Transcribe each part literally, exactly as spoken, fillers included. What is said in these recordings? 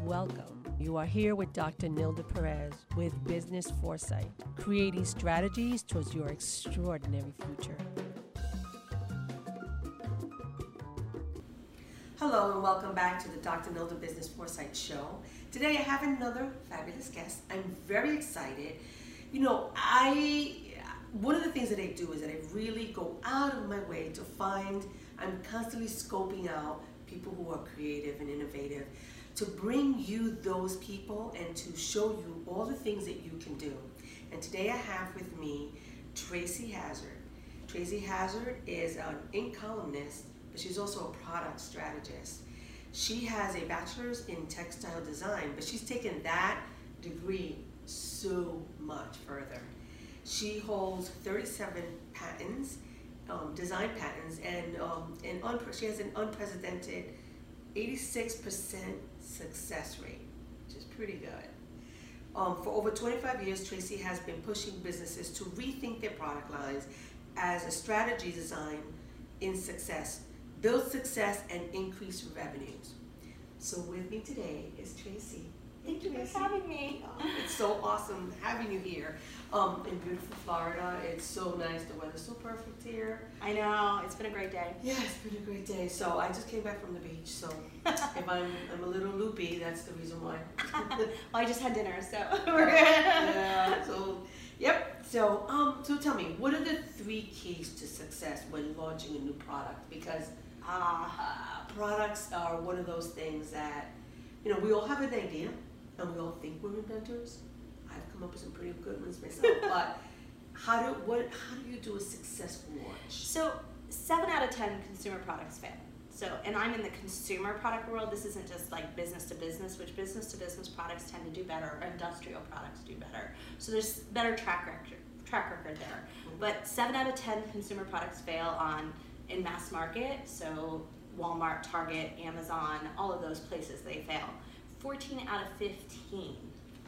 Welcome. You are here with Doctor Nilda Perez with Business Foresight, creating strategies towards your extraordinary future. Hello and welcome back to the Doctor Nilda Business Foresight Show. Today I have another fabulous guest. I'm very excited. You know, I one of the things that I do is that I really go out of my way to find, I'm constantly scoping out people who are creative and innovative, to bring you those people and to show you all the things that you can do. And today I have with me Tracy Hazard. Tracy Hazard is an ink columnist, but she's also a product strategist. She has a bachelor's in textile design, but she's taken that degree so much further. She holds thirty-seven patents, um, design patents, and, um, and she has an unprecedented eighty-six percent success rate, which is pretty good. Um, for over twenty-five years, Tracy has been pushing businesses to rethink their product lines as a strategy design in success, build success, and increase revenues. So with me today is Tracy. Thank you for having me. Oh, it's so awesome having you here um, in beautiful Florida. It's so nice. The weather's so perfect here. I know. It's been a great day. Yeah, it's been a great day. So I just came back from the beach. So if I'm, I'm a little loopy, that's the reason why. Well, I just had dinner, so we're good. Yeah. So, yep. So, um, so tell me, what are the three keys to success when launching a new product? Because uh, uh, products are one of those things that, you know, we all have an idea. And we all think we're inventors. I've come up with some pretty good ones myself. But how do what how do you do a successful launch? So seven out of ten consumer products fail. So, and I'm in the consumer product world. This isn't just like business to business, which business to business products tend to do better, or industrial products do better. So there's better track record track record there. Mm-hmm. But seven out of ten consumer products fail on in mass market. So Walmart, Target, Amazon, all of those places they fail. fourteen out of fifteen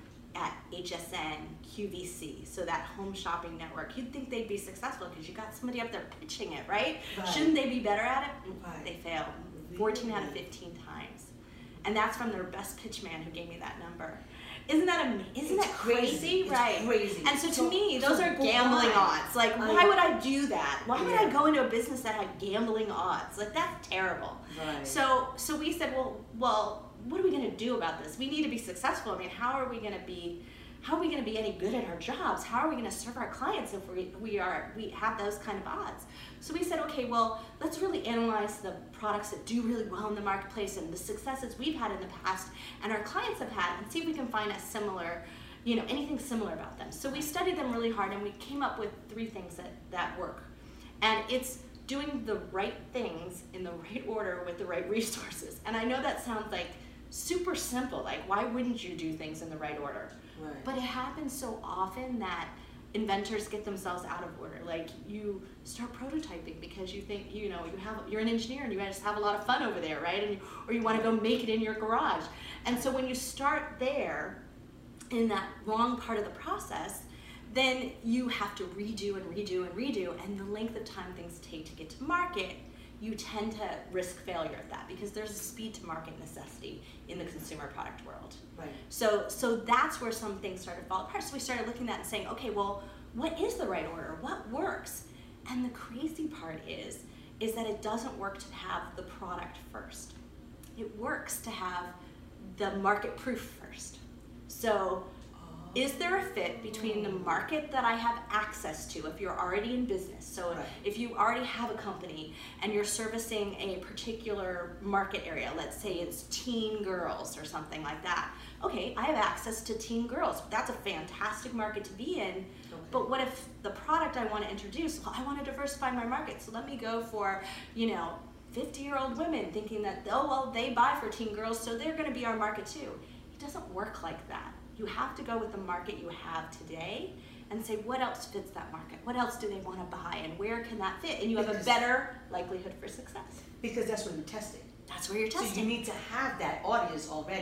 at H S N, Q V C, so that home shopping network. You'd think they'd be successful because you got somebody up there pitching it, right? right? Shouldn't they be better at it? Right. They fail fourteen out of fifteen times. And that's from their best pitch man who gave me that number. Isn't that amazing? Isn't it's that crazy? crazy? It's right. crazy. And so to so, me, those so are gambling why? odds. Like, I, why would I do that? Why would yeah. I go into a business that had gambling odds? Like, that's terrible. Right. So, so we said, well, well, what are we going to do about this? We need to be successful. I mean, how are we going to be, how are we going to be any good at our jobs? How are we going to serve our clients if we, we are, we have those kind of odds? So we said, okay, well, let's really analyze the products that do really well in the marketplace and the successes we've had in the past and our clients have had, and see if we can find a similar, you know, anything similar about them. So we studied them really hard and we came up with three things that, that work. And it's doing the right things in the right order with the right resources. And I know that sounds like super simple, like why wouldn't you do things in the right order? Right. But it happens so often that inventors get themselves out of order. Like you start prototyping because you think, you know, you have, you're an engineer and you just have a lot of fun over there, right? And you, or you want to go make it in your garage. And so when you start there in that wrong part of the process, then you have to redo and redo and redo, and the length of time things take to get to market, you tend to risk failure at that because there's a speed to market necessity in the consumer product world. Right. So, so that's where some things started to fall apart. So we started looking at that and saying, okay, well, what is the right order? What works? And the crazy part is, is that it doesn't work to have the product first. It works to have the market proof first. So, is there a fit between the market that I have access to if you're already in business? So right. if you already have a company and you're servicing a particular market area, let's say it's teen girls or something like that. Okay, I have access to teen girls. That's a fantastic market to be in. Okay. But what if the product I want to introduce, well, I want to diversify my market. So let me go for, you know, fifty-year-old women thinking that, oh, well, they buy for teen girls, so they're going to be our market too. It doesn't work like that. You have to go with the market you have today and say, what else fits that market? What else do they want to buy and where can that fit? And you have because, a better likelihood for success. Because that's when you're testing. That's where you're testing. So you need to have that audience already.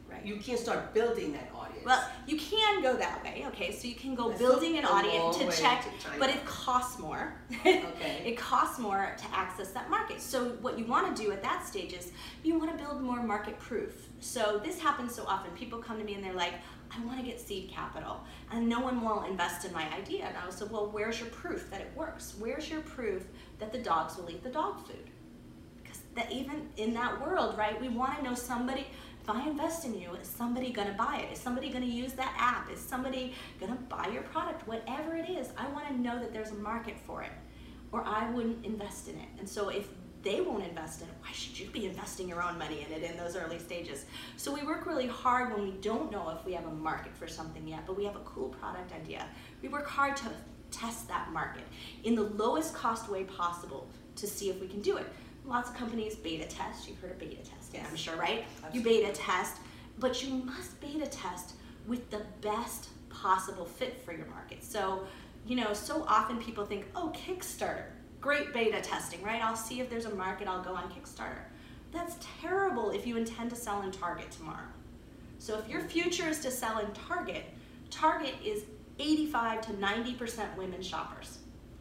Right. You can't start building that audience. Well, you can go that way, okay? So you can go That's building a an audience long to way check, to China. but it costs more. Okay. It costs more to access that market. So what you want to do at that stage is you want to build more market proof. So this happens so often. People come to me and they're like, I want to get seed capital, and no one will invest in my idea. And I was like, well, where's your proof that it works? Where's your proof that the dogs will eat the dog food? Because that even in that world, right, we want to know somebody, if I invest in you, is somebody gonna buy it? Is somebody gonna use that app? Is somebody gonna buy your product? Whatever it is, I wanna know that there's a market for it, or I wouldn't invest in it. And so if they won't invest in it, why should you be investing your own money in it in those early stages? So we work really hard when we don't know if we have a market for something yet, but we have a cool product idea. We work hard to test that market in the lowest cost way possible to see if we can do it. Lots of companies beta test. You've heard of beta testing, Yes. I'm sure, right? Absolutely. You beta test, but you must beta test with the best possible fit for your market. So, you know, so often people think, oh, Kickstarter, great beta testing, right? I'll see if there's a market, I'll go on Kickstarter. That's terrible if you intend to sell in Target tomorrow. So if your future is to sell in Target, Target is eighty-five to ninety percent women shoppers.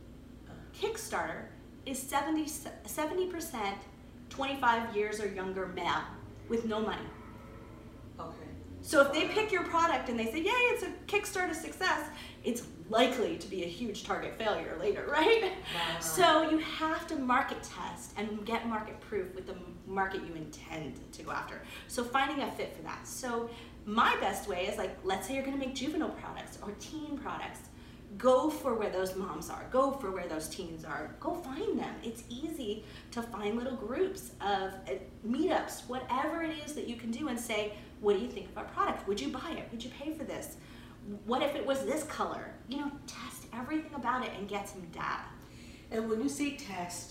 Kickstarter is seventy percent twenty-five years or younger male with no money. Okay. So if they pick your product and they say, yay, it's a Kickstarter success, it's likely to be a huge Target failure later, right? Wow. So you have to market test and get market proof with the market you intend to go after. So finding a fit for that. So my best way is, like, let's say you're gonna make juvenile products or teen products. Go for where those moms are. Go for where those teens are. Go find them. It's easy to find little groups of uh, meetups, whatever it is that you can do, and say, what do you think of our product? Would you buy it? Would you pay for this? What if it was this color? You know, test everything about it and get some data. And when you say test,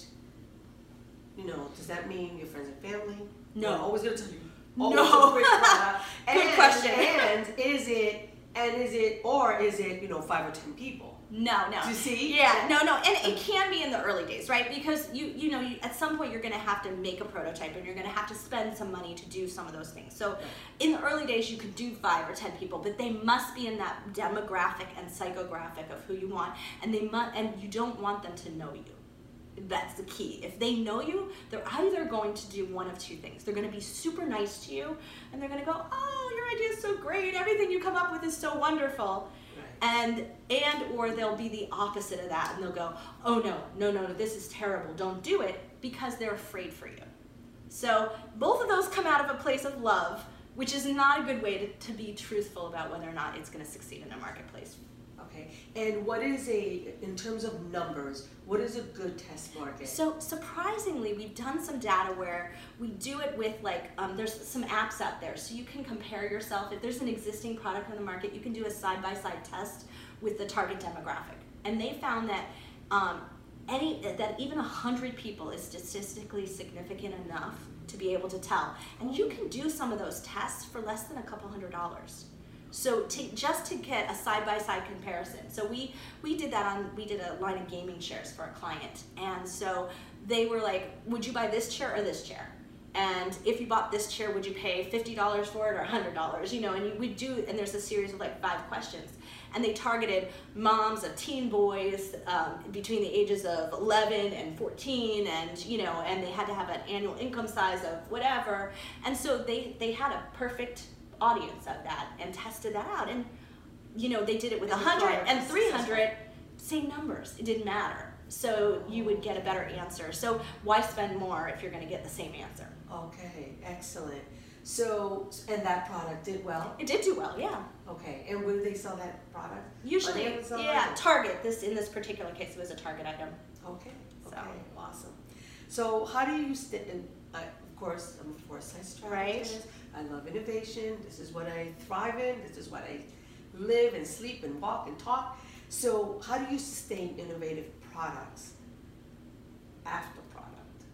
you know, does that mean your friends and family? No. We're always gonna tell you. No. Oh, it's a great product. Good and, question. And is it, and is it, or is it, you know, five or ten people? No, no. Do you see? Yeah, no, no, and it can be in the early days, right? Because you, you know, you, at some point you're going to have to make a prototype, and you're going to have to spend some money to do some of those things. So, in the early days, you could do five or ten people, but they must be in that demographic and psychographic of who you want, and they must, and you don't want them to know you. That's the key. If they know you, they're either going to do one of two things. They're going to be super nice to you, and they're going to go, "Oh, your idea is so great. Everything you come up with is so wonderful." And and or they'll be the opposite of that, and they'll go, oh no, no, no, no, this is terrible, don't do it, because they're afraid for you. So both of those come out of a place of love, which is not a good way to, to be truthful about whether or not it's going to succeed in a marketplace. Okay, and what is a, in terms of numbers, what is a good test market? So surprisingly, we've done some data where we do it with, like, um, there's some apps out there, so you can compare yourself. If there's an existing product on the market, you can do a side-by-side test with the target demographic. And they found that um, any that even one hundred people is statistically significant enough to be able to tell. And you can do some of those tests for less than a couple hundred dollars. So to, just to get a side-by-side comparison. So we, we did that on, we did a line of gaming chairs for a client. And so they were like, would you buy this chair or this chair? And if you bought this chair, would you pay fifty dollars for it or one hundred dollars? You know, and you would do, and there's a series of like five questions. And they targeted moms of teen boys um, between the ages of eleven and fourteen, and you know, and they had to have an annual income size of whatever. And so they, they had a perfect audience of that and tested that out. And you know, they did it with one hundred and three hundred, same numbers, it didn't matter. So you would get a better answer. So why spend more if you're going to get the same answer? Okay, excellent. So, and that product did well? It did do well, yeah. Okay, and where do they sell that product? Usually, On Amazon? yeah, Target. This in this particular case, it was a Target item. Okay, So. okay, awesome. So how do you, st and I, of course, I'm a foresight strategist. I love innovation. This is what I thrive in. This is what I live and sleep and walk and talk. So how do you sustain innovative products after product?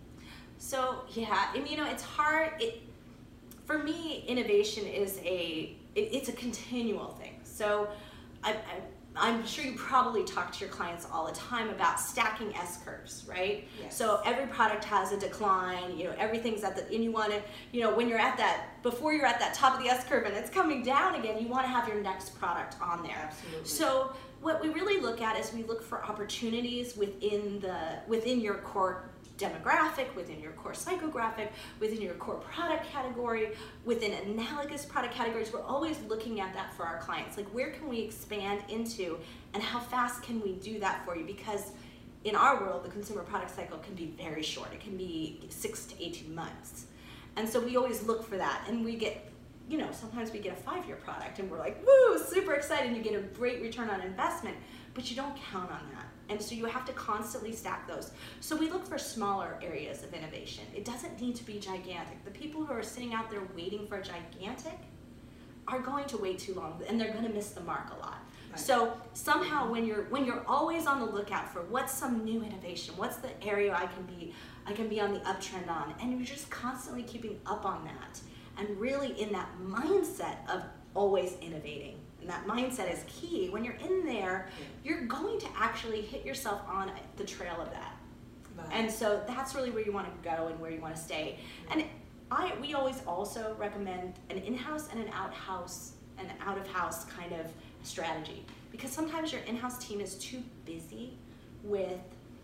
So yeah, I mean, you know, it's hard. It, for me, innovation is a it, it's a continual thing. So I, I I'm sure you probably talk to your clients all the time about stacking S-curves, right? Yes. So every product has a decline, you know, everything's at the, and you want to, you know, when you're at that, before you're at that top of the S-curve and it's coming down again, you want to have your next product on there. Absolutely. So what we really look at is we look for opportunities within the, within your core demographic, within your core psychographic, within your core product category, within analogous product categories. We're always looking at that for our clients. Like, where can we expand into and how fast can we do that for you? Because in our world, the consumer product cycle can be very short. It can be six to eighteen months. And so we always look for that. And we get, you know, sometimes we get a five-year product and we're like, woo, super excited. You get a great return on investment, but you don't count on that. And so you have to constantly stack those. So we look for smaller areas of innovation. It doesn't need to be gigantic. The people who are sitting out there waiting for gigantic are going to wait too long, and they're going to miss the mark a lot. Right. So somehow when you're when you're always on the lookout for what's some new innovation, what's the area I can be I can be on the uptrend on, and you're just constantly keeping up on that, and really in that mindset of always innovating. And that mindset is key. When you're in there, you're going to actually hit yourself on the trail of that. Right. And so that's really where you want to go and where you want to stay. And I, we always also recommend an in-house and an out-house, an out-of-house kind of strategy. Because sometimes your in-house team is too busy with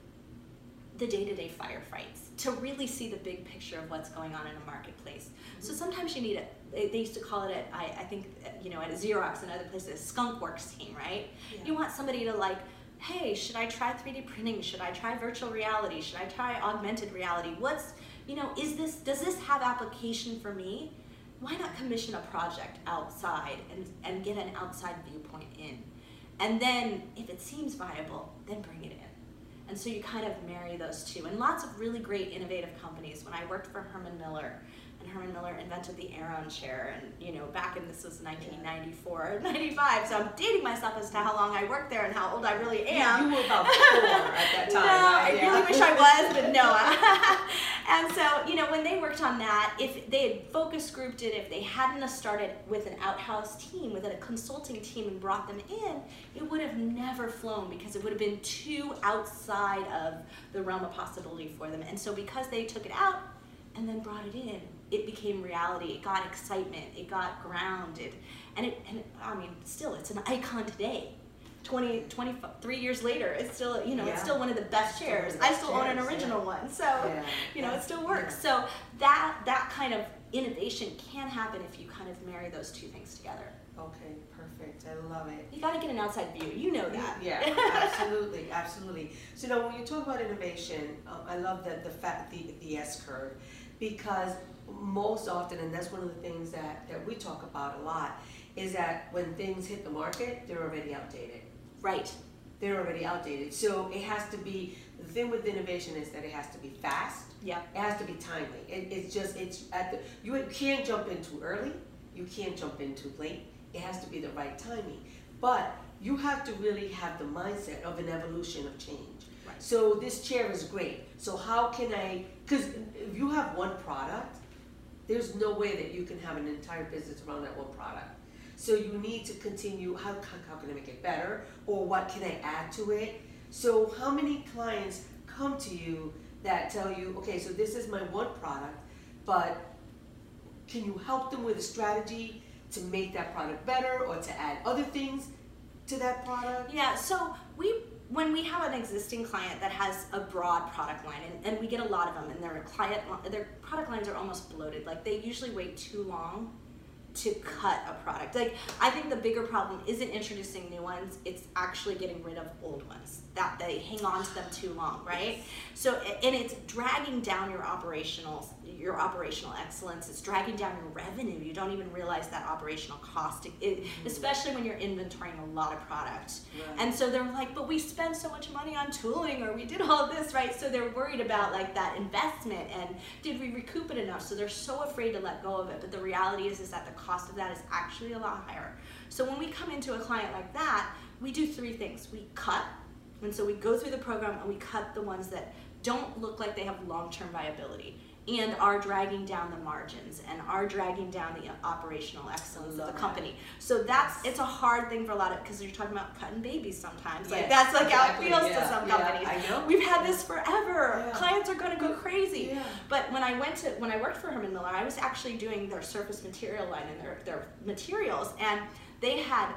the day-to-day firefights to really see the big picture of what's going on in a marketplace. Mm-hmm. So sometimes you need a, they used to call it, a, I, I think, you know, at Xerox and other places, skunk works team, right? Yeah. You want somebody to like, hey, should I try three D printing? Should I try virtual reality? Should I try augmented reality? What's, you know, is this, does this have application for me? Why not commission a project outside and, and get an outside viewpoint in? And then if it seems viable, then bring it in. And so you kind of marry those two. And lots of really great innovative companies. When I worked for Herman Miller, and Herman Miller invented the Aeron chair, and you know, back in, this was nineteen ninety-four, ninety-five, so I'm dating myself as to how long I worked there and how old I really am. Yeah, you were about four at that time. No, right? I yeah. really wish I was, but no. And so, you know, when they worked on that, if they had focus grouped it, if they hadn't started with an outhouse team, with a consulting team and brought them in, it would have never flown because it would have been too outside of the realm of possibility for them. And so because they took it out and then brought it in, it became reality. It got excitement. It got grounded. And, it, and it, I mean, still, it's an icon today. twenty, twenty-three years later, it's still, you know, yeah. it's still one of the best chairs. I still chairs, own an original yeah. one, so, yeah. you know, it still works. Yeah. So that, that kind of innovation can happen if you kind of marry those two things together. Okay, perfect. I love it. You got to get an outside view. You know that. Yeah, absolutely, absolutely. So now, when you talk about innovation, um, I love that the fact the the S curve, because most often, and that's one of the things that that we talk about a lot, is that when things hit the market, they're already outdated. Right. They're already outdated. So it has to be, the thing with innovation is that it has to be fast. Yeah. It has to be timely. It, it's just, it's at the, you can't jump in too early. You can't jump in too late. It has to be the right timing. But you have to really have the mindset of an evolution of change. Right. So this chair is great. So how can I, because if you have one product, there's no way that you can have an entire business around that one product. So you need to continue, how, how can I make it better? Or what can I add to it? So how many clients come to you that tell you, okay, so this is my one product, but can you help them with a strategy to make that product better or to add other things to that product? Yeah, so we, when we have an existing client that has a broad product line, and, and we get a lot of them, and their client, their product lines are almost bloated. Like, they usually wait too long to cut a product. Like, I think the bigger problem isn't introducing new ones, it's actually getting rid of old ones, that they hang on to them too long, right? So, and it's dragging down your operational, your operational excellence, it's dragging down your revenue. You don't even realize that operational cost, it, mm-hmm. especially when you're inventorying a lot of product. Right. And so they're like, but we spend so much money on tooling, or we did all this, right? So they're worried about like that investment, and did we recoup it enough? So they're so afraid to let go of it. But the reality is, is that the cost of that is actually a lot higher. So when we come into a client like that, we do three things. We cut, and so we go through the program and we cut the ones that don't look like they have long-term viability. and are dragging down the margins and are dragging down the operational excellence of the company. That. So that's, yes. it's a hard thing for a lot of, because you're talking about cutting babies sometimes. Yes, like that's like exactly. how it feels yeah. to some yeah. companies. I know. We've had this forever. Yeah. Clients are going to go crazy. Yeah. But when I went to, when I worked for Herman Miller, I was actually doing their surface material line and their, their materials, and they had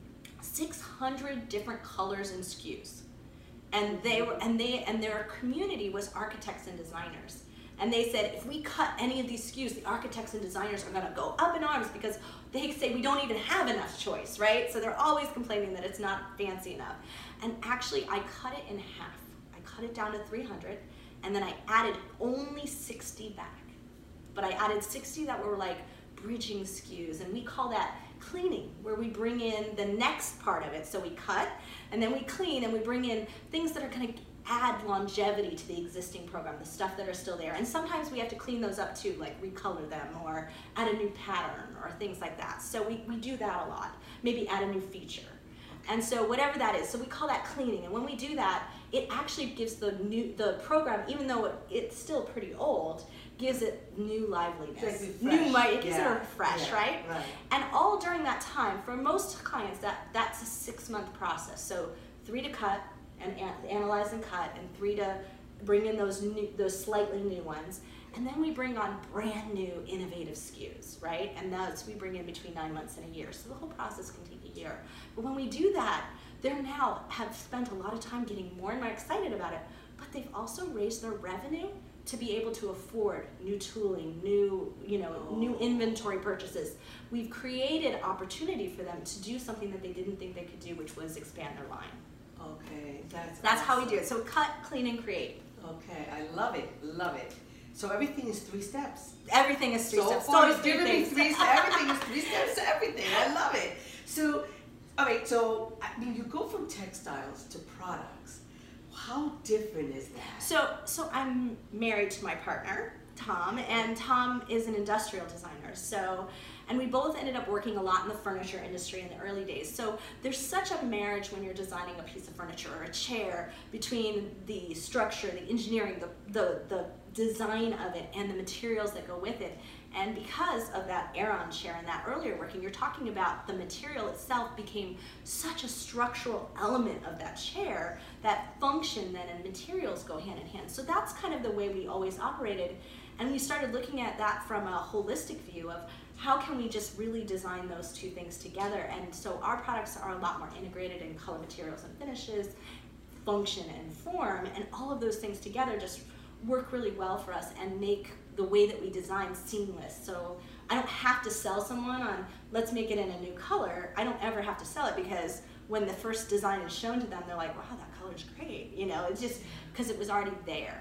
six hundred different colors and S K Us. And they were, and they, and their community was architects and designers. And they said, if we cut any of these S K Us, the architects and designers are gonna go up in arms because they say we don't even have enough choice, right? So they're always complaining that it's not fancy enough. And actually, I cut it in half. I cut it down to three hundred, and then I added only sixty back. But I added sixty that were like bridging S K Us, and we call that cleaning, where we bring in the next part of it. So we cut, and then we clean, and we bring in things that are gonna add longevity to the existing program, the stuff that are still there. And sometimes we have to clean those up too, like recolor them or add a new pattern or things like that. So we, we do that a lot. Maybe add a new feature. And so whatever that is, so we call that cleaning. And when we do that, it actually gives the new the program, even though it, it's still pretty old, gives it new liveliness. Like new, it gives yeah. it a refresh, yeah. right? right? And all during that time, for most clients, that, that's a six-month process. So three to cut, and analyze and cut, and three to bring in those new, those slightly new ones, and then we bring on brand new innovative S K Us, right? And that's we bring in between nine months and a year. So the whole process can take a year. But when we do that, they're now have spent a lot of time getting more and more excited about it, but they've also raised their revenue to be able to afford new tooling, new, you know, oh. new inventory purchases. We've created opportunity for them to do something that they didn't think they could do, which was expand their line. Okay, that's That's awesome. how we do it. So cut, clean, and create. Okay, I love it, love it. So everything is three steps. Everything is three so steps. Far, so it's giving me three steps. Everything is three steps to everything. I love it. So, all right, so I mean, you go from textiles to products. How different is that? So, so I'm married to my partner, Tom, and Tom is an industrial designer. So, and we both ended up working a lot in the furniture industry in the early days. So there's such a marriage when you're designing a piece of furniture or a chair between the structure, the engineering, the, the, the design of it, and the materials that go with it. And because of that Aeron chair and that earlier working, you're talking about the material itself became such a structural element of that chair that function then and materials go hand in hand. So that's kind of the way we always operated. And we started looking at that from a holistic view of how can we just really design those two things together. And so our products are a lot more integrated in color, materials, and finishes, function and form, and all of those things together just work really well for us and make the way that we design seamless. So I don't have to sell someone on, let's make it in a new color. I don't ever have to sell it, because when the first design is shown to them, they're like, wow, that color's great. You know, it's just because it was already there.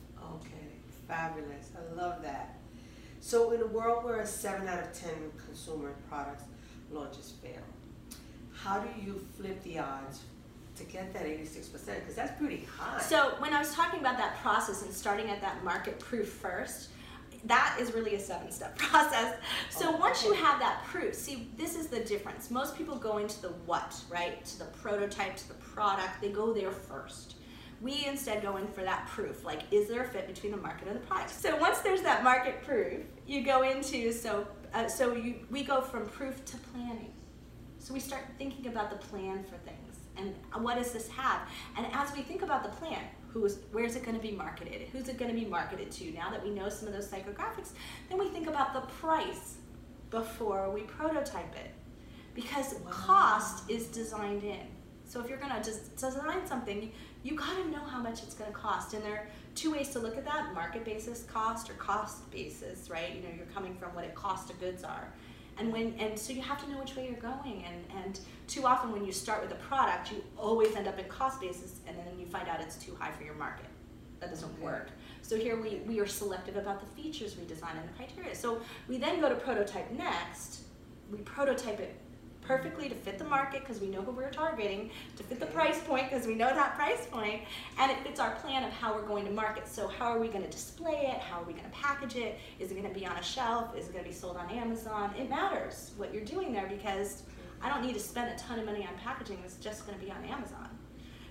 Okay, fabulous. I love that. So in a world where seven out of ten consumer products launches fail, how do you flip the odds to get that eighty-six percent? Because that's pretty high. So when I was talking about that process and starting at that market proof first, that is really a seven-step process. So oh, once okay. you have that proof, see, this is the difference. Most people go into the what, right? To the prototype, to the product, they go there first. We instead go in for that proof, like, is there a fit between the market and the product? So once there's that market proof, you go into, so uh, so you, we go from proof to planning. So we start thinking about the plan for things, and what does this have? And as we think about the plan, who's, where's it gonna be marketed? Who's it gonna be marketed to? Now that we know some of those psychographics, then we think about the price before we prototype it. Because wow. cost is designed in. So if you're gonna just design something, you gotta know how much it's gonna cost. And there are two ways to look at that: market basis cost or cost basis, right? You know, you're coming from what it cost of goods are. And when and so you have to know which way you're going. And, and too often when you start with a product, you always end up in cost basis, and then you find out it's too high for your market. That doesn't okay. work. So here we, we are selective about the features we design and the criteria. So we then go to prototype next. We prototype it perfectly to fit the market, because we know who we're targeting, to fit the price point, because we know that price point, and it fits our plan of how we're going to market. So how are we going to display it? How are we going to package it? Is it going to be on a shelf? Is it going to be sold on Amazon? It matters what you're doing there, because I don't need to spend a ton of money on packaging. It's just going to be on Amazon.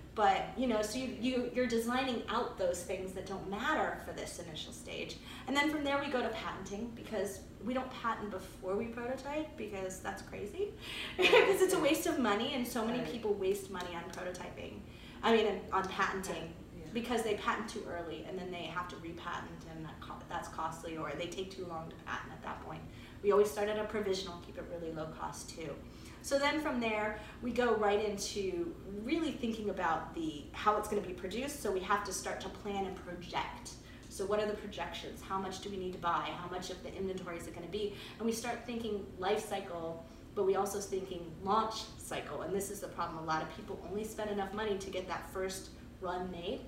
But, you know, so you, you, you're designing out those things that don't matter for this initial stage. And then from there we go to patenting, because we don't patent before we prototype, because that's crazy. Because it's a waste of money, and so many Right. people waste money on prototyping. I mean, on patenting, Yeah. because they patent too early, and then they have to repatent, and that co that's costly, or they take too long to patent at that point. We always start at a provisional, keep it really low cost too. So then from there, we go right into really thinking about the how it's going to be produced. So we have to start to plan and project. So what are the projections? How much do we need to buy? How much of the inventory is it going to be? And we start thinking life cycle, but we also thinking launch cycle. And this is the problem. A lot of people only spend enough money to get that first run made.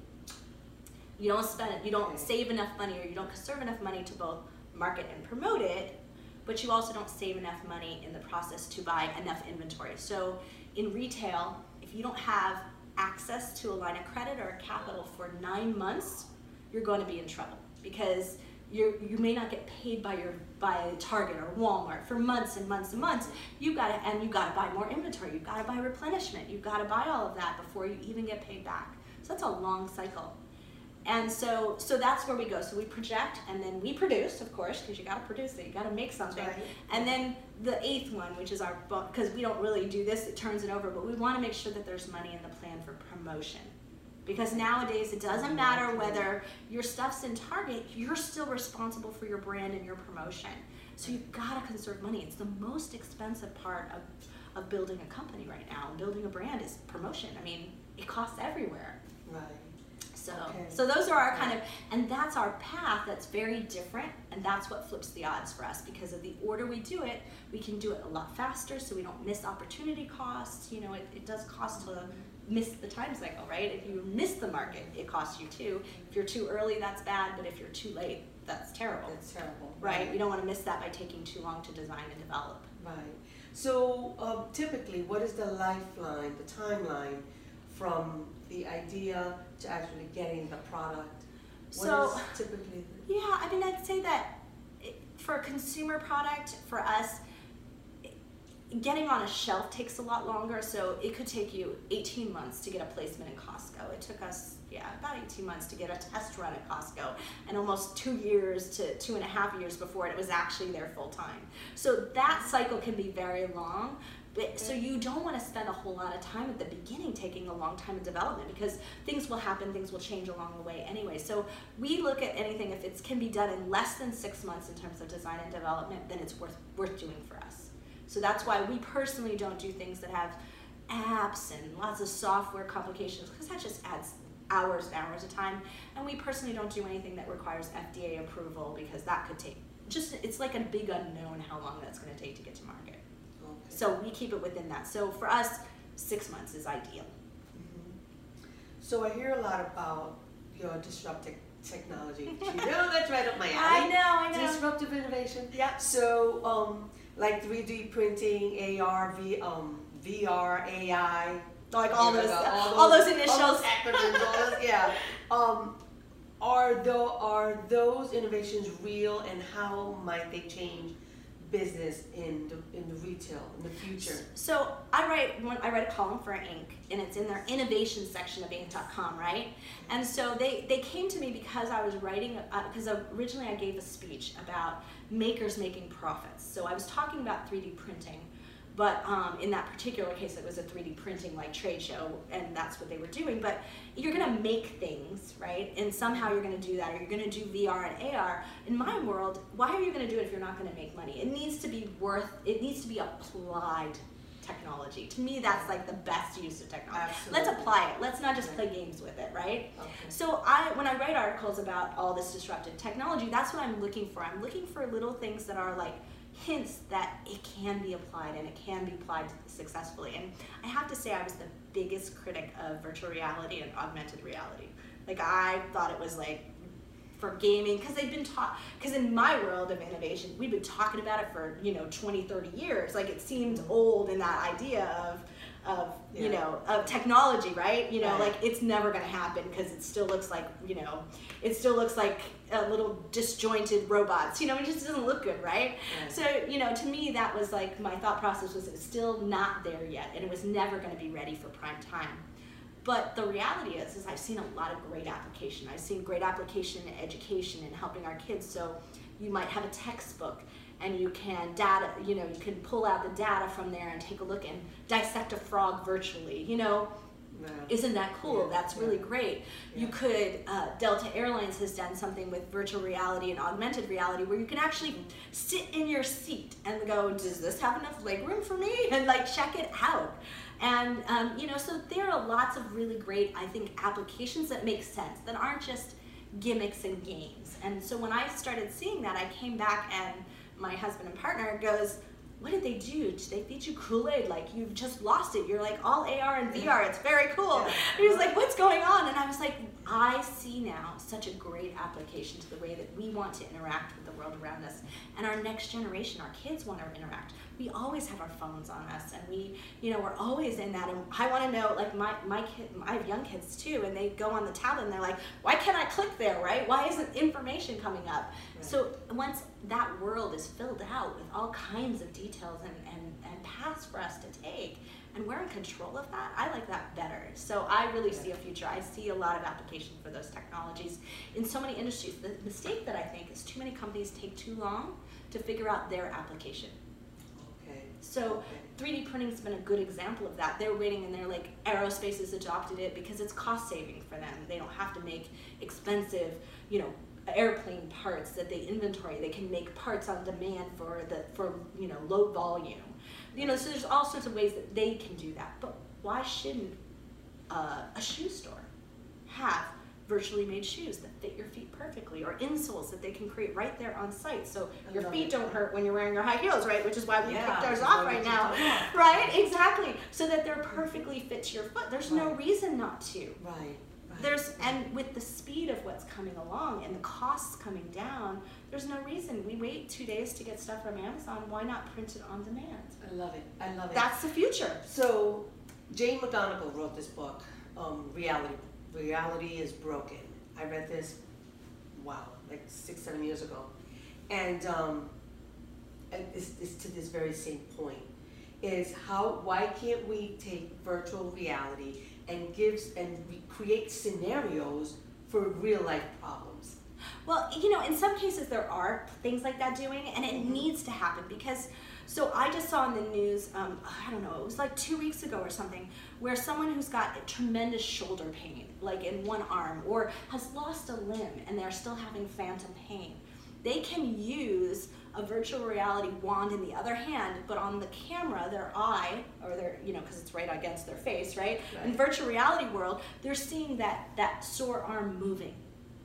You don't spend, you don't save enough money, or you don't conserve enough money to both market and promote it, but you also don't save enough money in the process to buy enough inventory. So in retail, if you don't have access to a line of credit or a capital for nine months, you're going to be in trouble, because you're, you may not get paid by your by Target or Walmart for months and months and months. You got to, and you got to buy more inventory. You've got to buy replenishment. You've got to buy all of that before you even get paid back. So that's a long cycle. And so, so that's where we go. So we project, and then we produce, of course, because you got to produce it. You got to make something. Right. And then the eighth one, which is our book, because we don't really do this, it turns it over, but we want to make sure that there's money in the plan for promotion. Because nowadays, it doesn't matter whether your stuff's in Target, you're still responsible for your brand and your promotion. So you've got to conserve money. It's the most expensive part of, of building a company right now. Building a brand is promotion. I mean, it costs everywhere. Right. So, Okay. so those are our kind of, and that's our path that's very different, and that's what flips the odds for us. Because of the order we do it, we can do it a lot faster, so we don't miss opportunity costs. You know, it, it does cost to miss the time cycle, right? If you miss the market, it costs you too. If you're too early, that's bad, but if you're too late, that's terrible. That's terrible. Right? You don't want to miss that by taking too long to design and develop. Right. So um, typically, what is the lifeline, the timeline from the idea to actually getting the product? What So, is typically? Yeah, I mean, I'd say that it, for a consumer product, for us, it, getting on a shelf takes a lot longer. So it could take you eighteen months to get a placement in Costco. It took us, yeah, about eighteen months to get a test run at Costco, and almost two years to two and a half years before it was actually there full time. So that cycle can be very long. But, so you don't want to spend a whole lot of time at the beginning taking a long time in development, because things will happen, things will change along the way anyway. So we look at anything, if it can be done in less than six months in terms of design and development, then it's worth worth doing for us. So that's why we personally don't do things that have apps and lots of software complications, because that just adds hours and hours of time. And we personally don't do anything that requires F D A approval, because that could take, just, it's like a big unknown how long that's going to take to get to market. So we keep it within that. So for us, six months is ideal. Mm-hmm. So I hear a lot about your disruptive technology. You know, that's right up my alley. I know, I know. Disruptive innovation. Yep. So, um, like three D printing, A R, V, um, V R, A I. Like all those, all those, all those initials. All those acronyms, all those, yeah. Um, are, tho are those innovations real, and how might they change business in the in the retail in the future? So I write when I write a column for Inc, and it's in their innovation section of Inc dot com, right? And so they they came to me because I was writing, because uh, originally I gave a speech about makers making profits. So I was talking about three D printing, but um, in that particular case it was a three D printing like trade show, and that's what they were doing. But you're gonna make things, right? And somehow you're gonna do that, or you're gonna do V R and A R. In my world, why are you gonna do it if you're not gonna make money? It needs to be worth, it needs to be applied technology. To me, that's like the best use of technology. Absolutely. Let's apply it. Let's not just play games with it, right? Okay. So I, when I write articles about all this disruptive technology, that's what I'm looking for. I'm looking for little things that are like hints that it can be applied, and it can be applied successfully. And I have to say, I was the biggest critic of virtual reality and augmented reality. Like, I thought it was like for gaming, because they've been taught, because in my world of innovation, we've been talking about it for, you know, twenty, thirty years. Like, it seemed old in that idea of, of you Yeah. know, of technology, right? You know, Right. like, it's never going to happen, because it still looks like, you know, it still looks like uh, little disjointed robots. You know, it just doesn't look good, right? Right. So, you know, to me, that was like, my thought process was it's still not there yet, and it was never going to be ready for prime time. But the reality is, is I've seen a lot of great application. I've seen great application in education and helping our kids. So you might have a textbook and you can data, you know, you can pull out the data from there and take a look and dissect a frog virtually, you know. Yeah. Isn't that cool? Yeah. That's really yeah. great. Yeah. You could, uh, Delta Airlines has done something with virtual reality and augmented reality where you can actually sit in your seat and go, does this have enough leg room for me? And like check it out. And, um, you know, so there are lots of really great, I think, applications that make sense, that aren't just gimmicks and games. And so when I started seeing that, I came back and my husband and partner goes, what did they do? Did they feed you Kool-Aid? Like, you've just lost it. You're like all A R and V R. It's very cool. Yeah. And he was like, what's going on? And I was like, I see now such a great application to the way that we want to interact with the world around us. And our next generation, our kids want to interact. We always have our phones on us, and we, you know, we're always in that. And I want to know, like my, my kid, I have young kids too, and they go on the tablet and they're like, why can't I click there, right? Why isn't information coming up? Right. So once that world is filled out with all kinds of details and, and, and paths for us to take, and we're in control of that, I like that better. So I really yeah. see a future. I see a lot of application for those technologies in so many industries. The mistake that I think is too many companies take too long to figure out their application. Okay. So okay. three D printing's been a good example of that. They're waiting and they're like, aerospace has adopted it because it's cost saving for them. They don't have to make expensive, you know, airplane parts that they inventory. They can make parts on demand for the for you know low volume. You know, so there's all sorts of ways that they can do that. But why shouldn't uh, a shoe store have virtually made shoes that fit your feet perfectly, or insoles that they can create right there on site, so your feet don't hurt when you're wearing your high heels, right? Which is why we yeah, picked ours off right now, right? Exactly. So that they're perfectly fit to your foot. There's right. no reason not to. Right. There's, and with the speed of what's coming along and the costs coming down, there's no reason. We wait two days to get stuff from Amazon. Why not print it on demand? I love it. I love it. That's the future. So Jane McGonigal wrote this book, um, Reality. Reality is Broken. I read this, wow, like six, seven years ago. And um, it's, it's to this very same point, is how, why can't we take virtual reality and gives and we create scenarios for real life problems? Well, you know, in some cases there are things like that doing, and it mm-hmm. needs to happen because, so I just saw in the news, um, I don't know, it was like two weeks ago or something, where someone who's got a tremendous shoulder pain, like in one arm, or has lost a limb and they're still having phantom pain, they can use a virtual reality wand in the other hand, but on the camera, their eye, or their, you know, because it's right against their face, right? right? In virtual reality world, they're seeing that, that sore arm moving.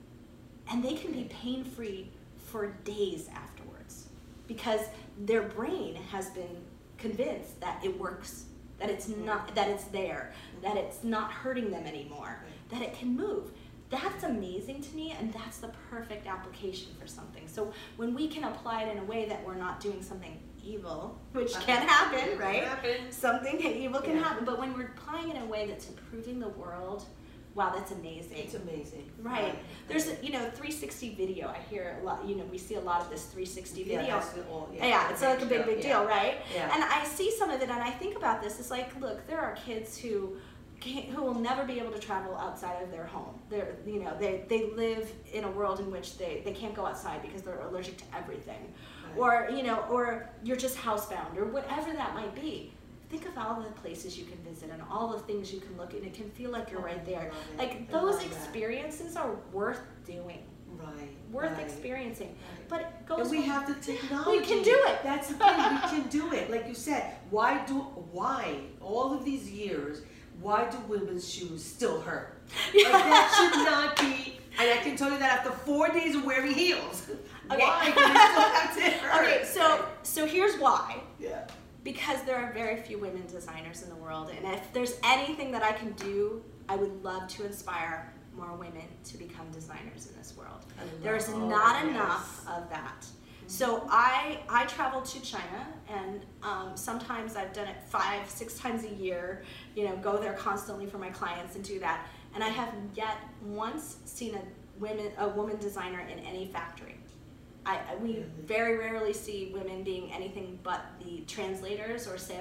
And they can be pain-free for days afterwards because their brain has been convinced that it works, that it's not, that it's there, that it's not hurting them anymore, that it can move. That's amazing to me, and that's the perfect application for something. So when we can apply it in a way that we're not doing something evil, which can happen, right? Happen. Something evil can yeah. happen, but when we're applying it in a way that's improving the world, wow, that's amazing. It's amazing. Right. right. There's, a, you know, three sixty video. I hear a lot, you know, we see a lot of this three sixty yeah, video. That's all, yeah, yeah, it's like a big, big deal, yeah. right? Yeah. And I see some of it and I think about this. It's like, look, there are kids who can't, who will never be able to travel outside of their home. They're, you know, they, they live in a world in which they, they can't go outside because they're allergic to everything. Right. Or, you know, or you're just housebound or whatever that might be. Think of all the places you can visit and all the things you can look at, and it can feel like you're right there. Like those experiences that. are worth doing. Right. Worth right, experiencing. Right. But it goes and we with, have the technology. We can do it. That's the thing, we can do it. Like you said, why do why all of these years, why do women's shoes still hurt? Like that should not be, and I can tell you that after four days of wearing heels. Okay. Why do they still have to hurt? Okay, so so here's why. Yeah. Because there are very few women designers in the world, and if there's anything that I can do, I would love to inspire more women to become designers in this world. There's not yes. enough of that. So I I travel to China, and um, sometimes I've done it five, six times a year. You know, go there constantly for my clients and do that. And I have yet once seen a women a woman designer in any factory. I, we very rarely see women being anything but the translators or sales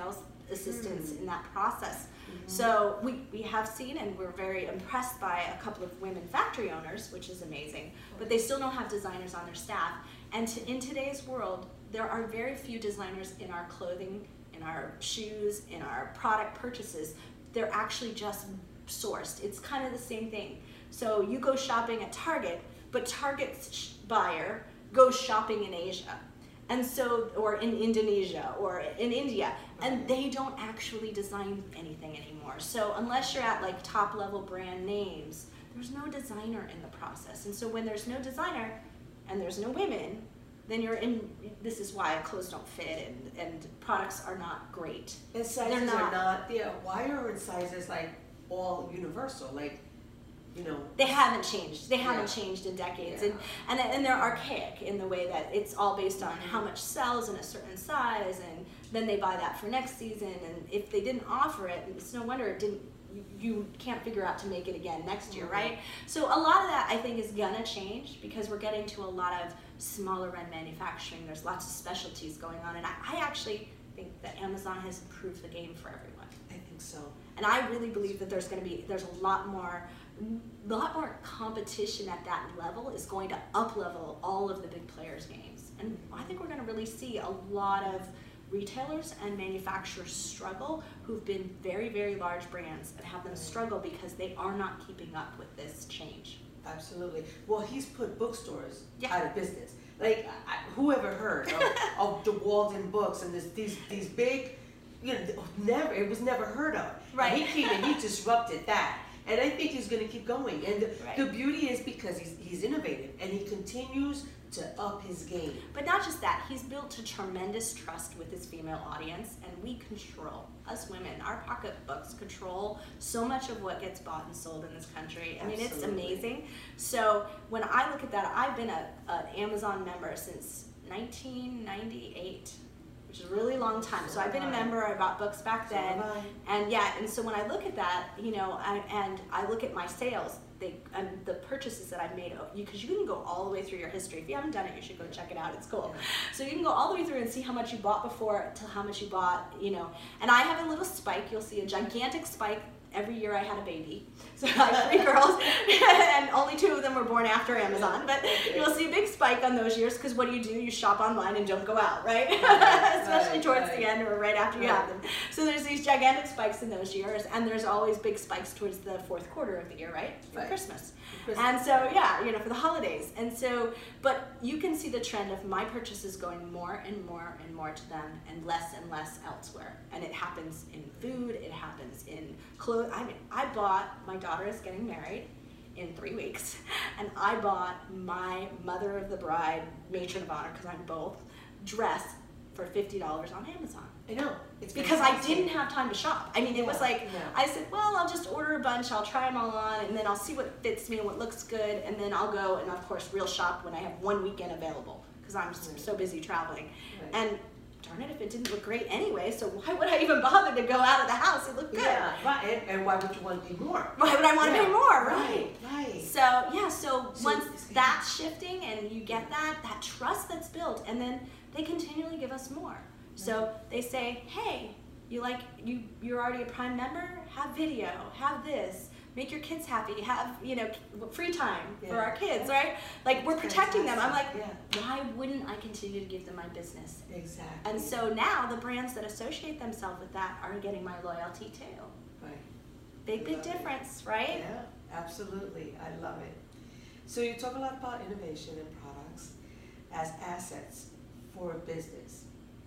assistance Mm. in that process. Mm-hmm. So we, we have seen, and we're very impressed by a couple of women factory owners, which is amazing, but they still don't have designers on their staff. And to, in today's world, there are very few designers in our clothing, in our shoes, in our product purchases. They're actually just sourced. It's kind of the same thing. So you go shopping at Target, but Target's sh- buyer goes shopping in Asia, and so, or in Indonesia, or in India, and they don't actually design anything anymore. So unless you're at like top level brand names, there's no designer in the process. And so when there's no designer and there's no women, then you're in, this is why clothes don't fit and, and products are not great. And sizes They're not. are not, yeah, why are sizes like all universal? Like, you know. They haven't changed. They haven't Yeah. changed in decades, Yeah. and, and and they're archaic in the way that it's all based on how much sells in a certain size, and then they buy that for next season. And if they didn't offer it, it's no wonder it didn't. You can't figure out to make it again next year, right? So a lot of that I think is gonna change because we're getting to a lot of smaller end manufacturing. There's lots of specialties going on, and I, I actually think that Amazon has improved the game for everyone. I think so. And I really believe that there's going to be, there's a lot more, a lot more competition at that level is going to up-level all of the big players' games. And I think we're going to really see a lot of retailers and manufacturers struggle who've been very, very large brands and have them struggle because they are not keeping up with this change. Absolutely. Well, he's put bookstores Yeah. out of business. Like, I, who ever heard of, of the Walden Books and this, these these big, you know, never, it was never heard of. Right. And he came and he disrupted that. And I think he's going to keep going. And the, Right. the beauty is because he's, he's innovative and he continues to up his game. But not just that, he's built a tremendous trust with his female audience, and we control, us women, our pocketbooks control so much of what gets bought and sold in this country. I mean, it's Absolutely. amazing. So when I look at that, I've been a, an Amazon member since nineteen ninety-eight, which is a really long time. So I've been a member, I bought books back So then. have And yeah, and so when I look at that, you know, I, and I look at my sales, they and the purchases that I've made, because you, you can go all the way through your history. If you haven't done it, you should go check it out. It's cool. So you can go all the way through and see how much you bought before to how much you bought, you know. And I have a little spike. You'll see a gigantic spike every year I had a baby. So I have three girls, and only two of them were born after Amazon. But you'll see a big spike on those years because what do you do? You shop online and don't go out, right? Especially Right, towards right. the end or right after you Right. have them. So there's these gigantic spikes in those years, and there's always big spikes towards the fourth quarter of the year, right? For Right. Christmas. Christmas. And so, yeah, you know, for the holidays. And so, but you can see the trend of my purchases going more and more and more to them and less and less elsewhere. And it happens in food, it happens in clothes. I mean, I bought, my daughter is getting married in three weeks, and I bought my mother of the bride, matron of honor, because I'm both, dress for fifty dollars on Amazon. I know. It's Because I fantastic. didn't have time to shop. I mean, it was Yeah, like, yeah. I said, well, I'll just order a bunch, I'll try them all on, and then I'll see what fits me and what looks good, and then I'll go and, of course, real shop when I have one weekend available, because I'm s- Right. so busy traveling. Right. And darn it, if it didn't look great anyway, so why would I even bother to go out of the house? It looked good. Yeah, right. And, and why would you want to pay more? Why would I want to Yeah, pay more, Right, right. So yeah, so, So once it's- that's shifting and you get that, that trust that's built, and then they continually give us more. So they say, hey, you like you you're already a Prime member? Have video, have this, make your kids happy, have, you know, free time for Yeah. our kids, right? Like we're protecting them. I'm like, Fantastic, why wouldn't I continue to give them my business? Exactly. And so now the brands that associate themselves with that are getting my loyalty too. Right. Big, big Love it. difference, right? Yeah, absolutely. I love it. So you talk a lot about innovation and products as assets for a business.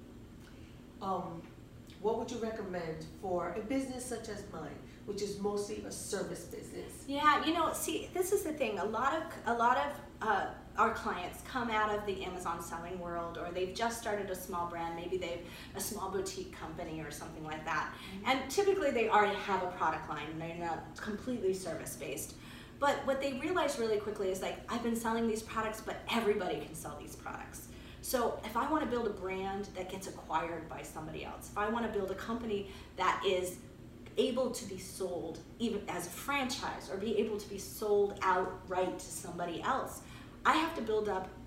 Um, what would you recommend for a business such as mine, which is mostly a service business? Yeah, you know, see, this is the thing. A lot of a lot of uh, our clients come out of the Amazon selling world, or they've just started a small brand. Maybe they've a small boutique company or something like that. And typically, they already have a product line. And they're not completely service based. But what they realize really quickly is like, I've been selling these products, but everybody can sell these products. So if I want to build a brand that gets acquired by somebody else, if I want to build a company that is able to be sold even as a franchise or be able to be sold outright to somebody else, I have to build up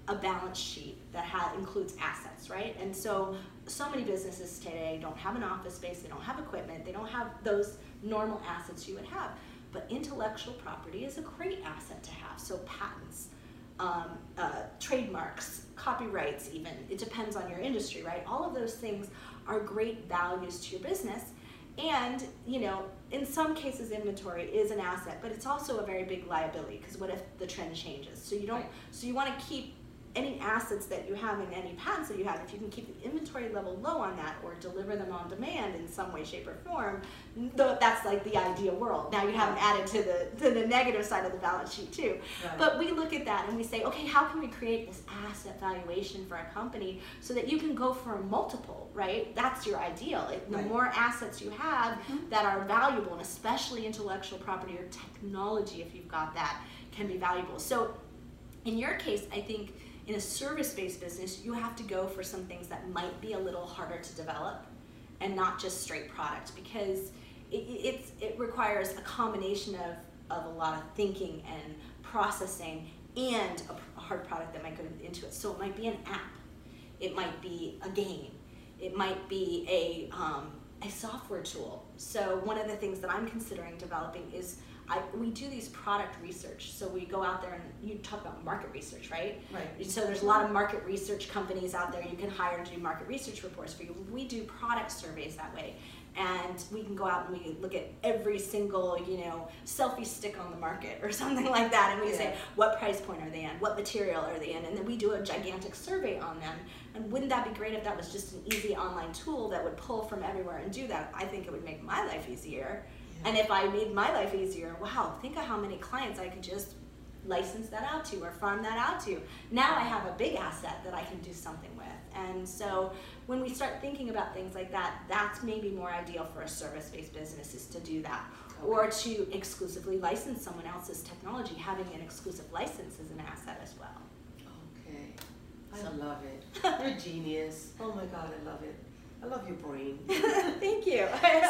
a balance sheet that ha- includes assets, right? And so, so many businesses today don't have an office space, they don't have equipment, they don't have those normal assets you would have. But intellectual property is a great asset to have. So patents, um, uh, trademarks, copyrights even, it depends on your industry, right? All of those things are great values to your business. And, you know, in some cases inventory is an asset, but it's also a very big liability, because what if the trend changes? So you don't, right. so you want to keep any assets that you have and any patents that you have, if you can keep the inventory level low on that or deliver them on demand in some way, shape, or form, though that's like the ideal world. Now you haven't added to the to the negative side of the balance sheet too. Right. But we look at that and we say, okay, how can we create this asset valuation for a company so that you can go for a multiple, right? That's your ideal. It, the right. more assets you have mm-hmm. that are valuable, and especially intellectual property or technology, if you've got that, can be valuable. So in your case, I think in a service-based business, you have to go for some things that might be a little harder to develop and not just straight product, because it, it's, it requires a combination of, of a lot of thinking and processing and a hard product that might go into it. So it might be an app, it might be a game, it might be a, um, a software tool. So one of the things that I'm considering developing is I, we do these product research. So we go out there and you talk about market research, right? Right. So there's a lot of market research companies out there you can hire to do market research reports for you. We do product surveys that way. And we can go out and we look at every single, you know, selfie stick on the market or something like that. And we yeah. say, what price point are they in? What material are they in? And then we do a gigantic survey on them. And wouldn't that be great if that was just an easy online tool that would pull from everywhere and do that? I think it would make my life easier. And if I made my life easier, wow, think of how many clients I could just license that out to or farm that out to. Now I have a big asset that I can do something with. And so when we start thinking about things like that, that's maybe more ideal for a service-based business, is to do that. Okay. Or to exclusively license someone else's technology. Having an exclusive license is an asset as well. Okay. I So- love it. You're a genius. Oh my God, I love it. I love your brain. Thank you.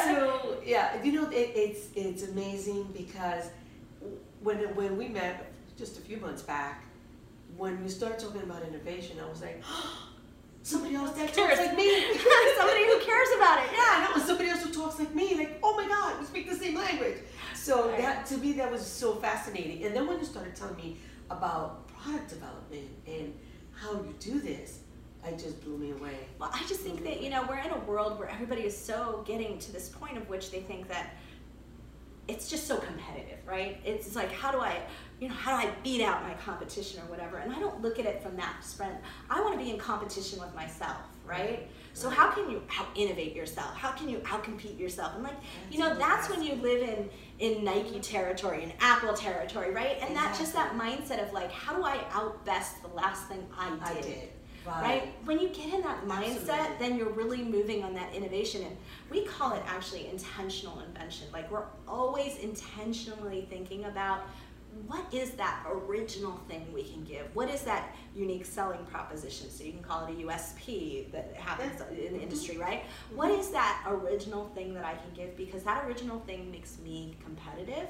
So yeah, you know, it, it's it's amazing because when when we met just a few months back, when we started talking about innovation, I was like, oh, somebody else that talks like me. Somebody who cares about it. Yeah, no, somebody else who talks like me. Like, oh my God, we speak the same language. So Right. that to me that was so fascinating. And then when you started telling me about product development and how you do this, I just blew me away. Well, I just think that, you know, we're in a world where everybody is so getting to this point of which they think that it's just so competitive, right? It's like, how do I, you know, how do I beat out my competition or whatever? And I don't look at it from that perspective. I want to be in competition with myself, right? So Right. how can you out-innovate yourself? How can you out-compete yourself? And like, you know, that's when you live in, in Nike territory, in Apple territory, right? And that's just that mindset of like, how do I out-best the last thing I did? I did. Right. Right. When you get in that mindset, Absolutely. then you're really moving on that innovation. And we call it actually intentional invention. Like, we're always intentionally thinking about what is that original thing we can give? What is that unique selling proposition? So you can call it a U S P that happens in the industry, right? What is that original thing that I can give? Because that original thing makes me competitive.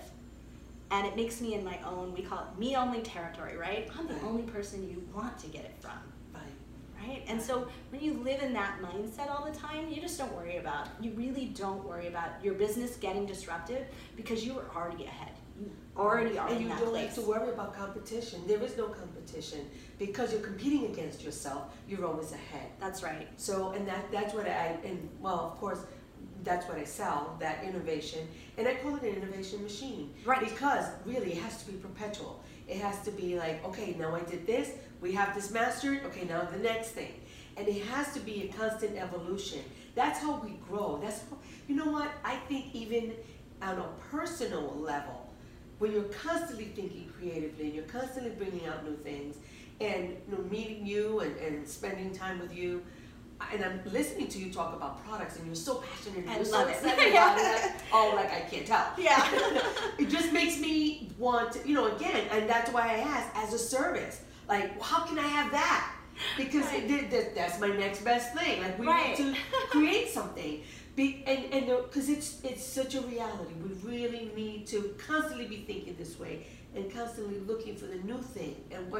And it makes me in my own, we call it me only territory, right? I'm the Right. only person you want to get it from. Right. Right? And so when you live in that mindset all the time, you just don't worry about, you really don't worry about your business getting disrupted because you were already ahead. You already are and in you that don't place. have to worry about competition. There is no competition because you're competing against yourself. You're always ahead. That's right. So, and that that's what I, and well, of course, that's what I sell, that innovation. And I call it an innovation machine. Right. Because really it has to be perpetual. It has to be like, okay, now I did this, we have this mastered, okay, now the next thing. And it has to be a constant evolution. That's how we grow. That's how, you know what, I think even on a personal level, when you're constantly thinking creatively, and you're constantly bringing out new things, and you know, meeting you and, and spending time with you, and I'm listening to you talk about products, and you're so passionate and I you're love so it. excited about it. Like, oh, like I can't tell. Yeah. It just makes me want to, you know, again, and that's why I asked, as a service, like, well, how can I have that? Because Right. it, it, that's my next best thing. Like, we Right. need to create something. Be, and and because it's it's such a reality. We really need to constantly be thinking this way and constantly looking for the new thing and what's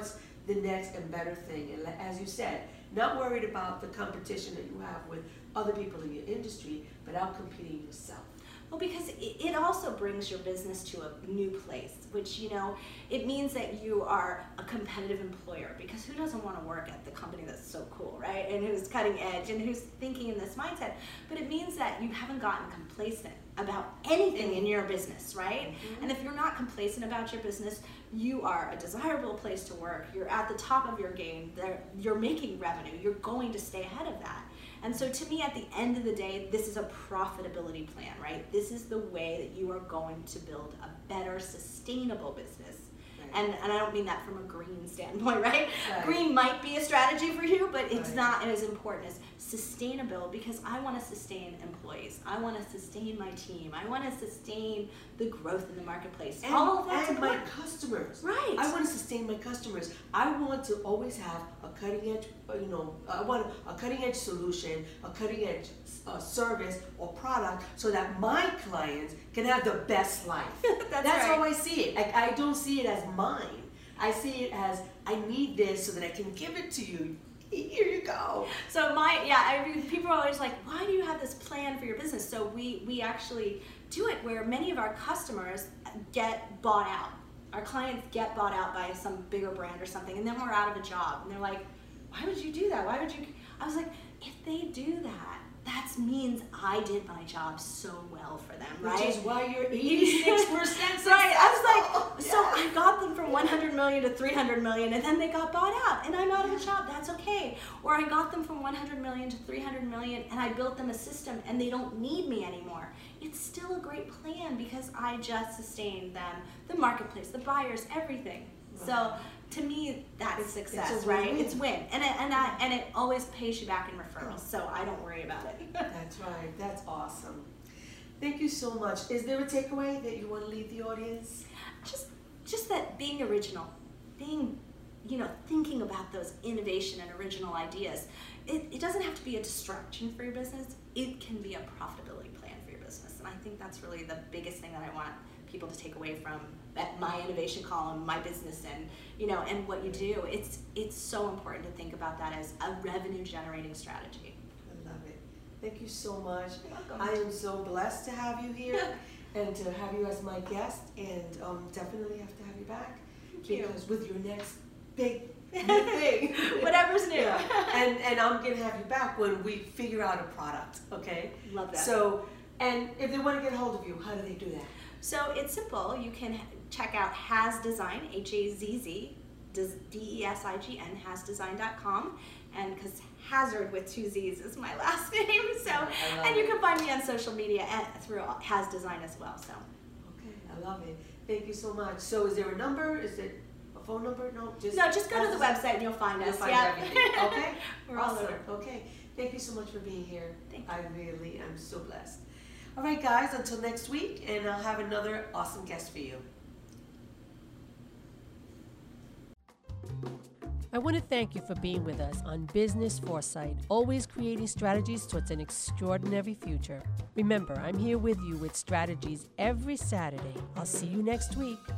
the next and better thing. And as you said, not worried about the competition that you have with other people in your industry, but out competing yourself. Well, because it also brings your business to a new place, which, you know, it means that you are a competitive employer, because who doesn't want to work at the company that's so cool, right? And who's cutting edge and who's thinking in this mindset. But it means that you haven't gotten complacent about anything in your business, right? Mm-hmm. And if you're not complacent about your business, you are a desirable place to work. You're at the top of your game. You're making revenue. You're going to stay ahead of that. And so to me, at the end of the day, this is a profitability plan, right? This is the way that you are going to build a better, sustainable business. Right. And, and I don't mean that from a green standpoint, right? right? Green might be a strategy for you, but it's right. not as important as sustainable, because I want to sustain employees. I want to sustain my team. I want to sustain the growth in the marketplace. And, All of that's and my important. customers. Right. I want to sustain my customers. I want to always have a cutting edge, you know, I want a cutting edge solution, a cutting edge uh, service or product, so that my clients can have the best life. That's, That's right. how I see it. I, I don't see it as mine. I see it as, I need this so that I can give it to you. Here you go. So my, yeah, I mean, people are always like, why do you have this plan for your business? So we, we actually do it where many of our customers get bought out. Our clients get bought out by some bigger brand or something, and then we're out of a job. And they're like, why would you do that? Why would you? I was like, if they do that, that means I did my job so well for them, right? Which is why you're eighty-six percent successful. Right, I was like, yes. so I got them from one hundred million to three hundred million, and then they got bought out, and I'm out of a job, that's okay. Or I got them from one hundred million to three hundred million, and I built them a system, and they don't need me anymore. It's still a great plan, because I just sustained them, the marketplace, the buyers, everything. Right. So to me, that's success, it's right? win-win. It's win, and it, and I, and it always pays you back in referrals, so I don't worry about it. That's right. That's awesome. Thank you so much. Is there a takeaway that you want to leave the audience? Just, just that being original, being, you know, thinking about those innovation and original ideas. It, it doesn't have to be a distraction for your business. It can be a profitability plan for your business, and I think that's really the biggest thing that I want people to take away from that my innovation column, my business, and you know, and what you do. It's it's so important to think about that as a revenue generating strategy. I love it. Thank you so much. You're welcome. I am so blessed to have you here and to have you as my guest, and um, definitely have to have you back. Thank because you. with your next big new thing, whatever's new. Yeah. And and I'm gonna have you back when we figure out a product. Okay. Love that. So, and if they want to get a hold of you, how do they do that? So it's simple. You can check out Has Design, H A Z Z, D E S I G N, has design dot com. And because Hazard with two Z's is my last name. So, and you it. can find me on social media at, through Has Design as well. So. Okay, I love it. Thank you so much. So is there a number? Is it a phone number? No, just No, just go to the website and you'll find you'll us. find Yeah. everything. Okay. We're awesome. all over. Okay. Thank you so much for being here. Thank I really am so blessed. All right, guys, until next week, and I'll have another awesome guest for you. I want to thank you for being with us on Business Foresight, always creating strategies towards an extraordinary future. Remember, I'm here with you with strategies every Saturday. I'll see you next week.